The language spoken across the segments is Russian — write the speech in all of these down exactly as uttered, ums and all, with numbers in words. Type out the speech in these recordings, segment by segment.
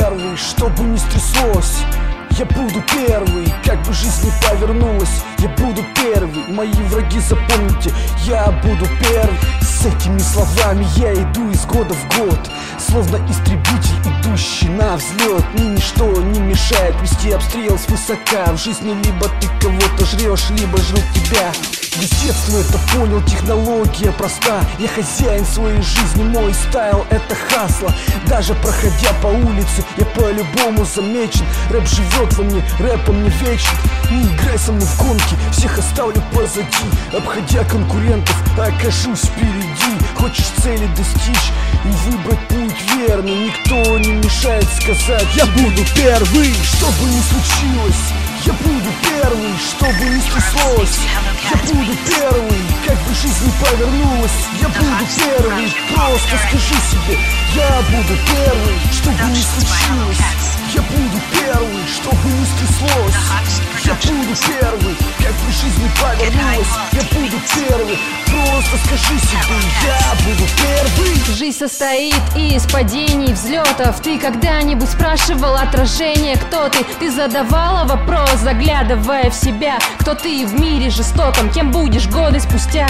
первый, что бы ни стряслось. Я буду первый, как бы жизнь не повернулась. Я буду первый, мои враги, запомните, я буду первый. С этими словами я иду из года в год, словно истребитель, идущий на взлет. Мне ничто не мешает вести обстрел свысока. В жизни либо ты кого-то жрешь, либо жрут тебя. С детства это понял, технология проста. Я хозяин своей жизни, мой стайл это хасло. Даже проходя по улице, я по-любому замечен. Рэп живет во мне, рэпом не вечен. Не играй со мной в гонки, всех оставлю позади. Обходя конкурентов, окажусь впереди. Хочешь цели достичь и выбрать путь верный, никто не мешает сказать: я буду первый, что бы ни случилось. Я буду первый, что бы ни стряслось. Я буду первый, как бы жизнь не повернулась. Я буду первый, просто скажи себе: я буду первый, что бы ни случилось. Я буду первый, что бы ни стряслось. Я буду первый, как бы жизнь не повернулась. Я буду первый, просто скажи себе: я буду первый. Жизнь состоит из падений, взлетов. Ты когда-нибудь спрашивал отражение, кто ты? Ты задавала вопрос, заглядывая в себя: кто ты в мире жестоком, кем будешь годы спустя?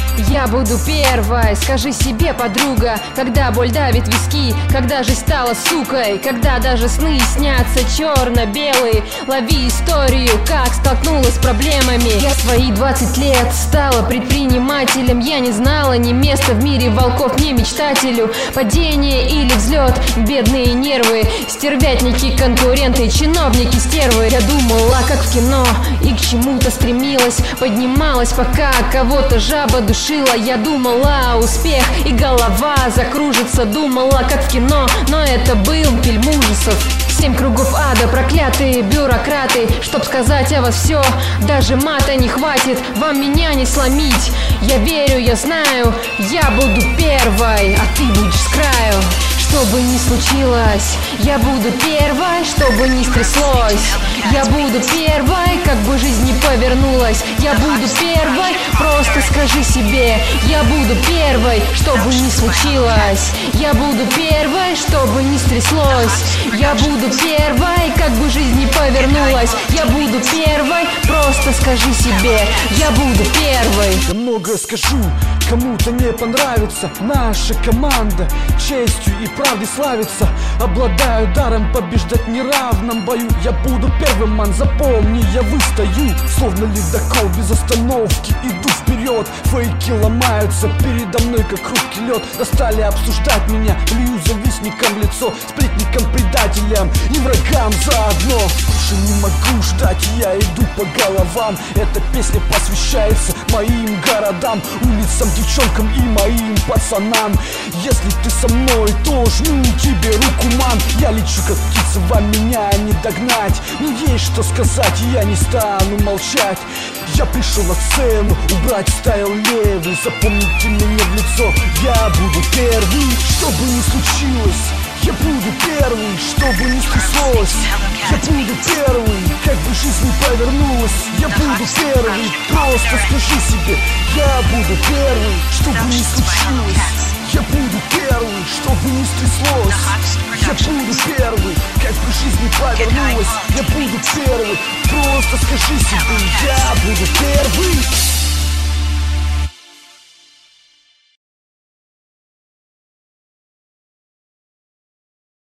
Я буду первой, скажи себе, подруга, когда боль давит виски, когда жизнь стала сукой, когда даже сны снятся черно-белые. Лови историю, как столкнулась с проблемами. Я свои двадцать лет стала предпринимателем. Я не знала ни места в мире волков, ни мечтателю. Падение или взлет, бедные нервы, стервятники, конкуренты, чиновники, стервы. Я думала, как в кино, и к чему-то стремилась, поднималась, пока кого-то жаба душила. Я думала, успех, и голова закружится. Думала, как в кино, но это был фильм ужасов. Семь кругов ада, проклятые бюрократы. Чтоб сказать о вас все, даже мата не хватит. Вам меня не сломить. Я верю, я знаю, я буду первой, а ты будешь с краю. Что бы ни случилось, я буду первой, что бы ни стряслось. Я буду первой, как бы жизнь не повернулась. Я буду первой, просто скажи себе: я буду первой, что бы ни случилось. Я буду первой, что бы ни стряслось. Я буду первой, как бы жизнь не повернулась. Я буду первой, просто скажи себе: я буду первой. Я многое скажу, кому-то не понравится. Наша команда честью и правдой славится. Обладаю даром побеждать в неравном бою. Я буду первым, ман, запомни, я выстою. Словно ледокол без остановки иду вперед. Фейки ломаются передо мной, как хрупкий лед. Достали обсуждать меня, лью завистникам в лицо, сплетникам, предателям и врагам заодно. Уже не могу ждать, я иду по головам. Эта песня посвящается моим городам, улицам, девчонкам и моим пацанам. Если ты со мной, то жму тебе руку, ман. Я лечу как птица, вам меня не догнать. Мне есть что сказать, и я не стану молчать. Я пришел на сцену убрать стайл левый. Запомните меня в лицо, я буду первый, что бы ни случилось. Я буду первый, что бы ни стряслось. Я буду первый, как бы жизнь не повернулась. Я буду первый, просто скажи себе: я буду первый, что бы ни случилось. Я буду первый, что бы ни стряслось. Я буду первый, как бы жизнь не повернулась. Я буду первый, просто скажи себе: я буду первый.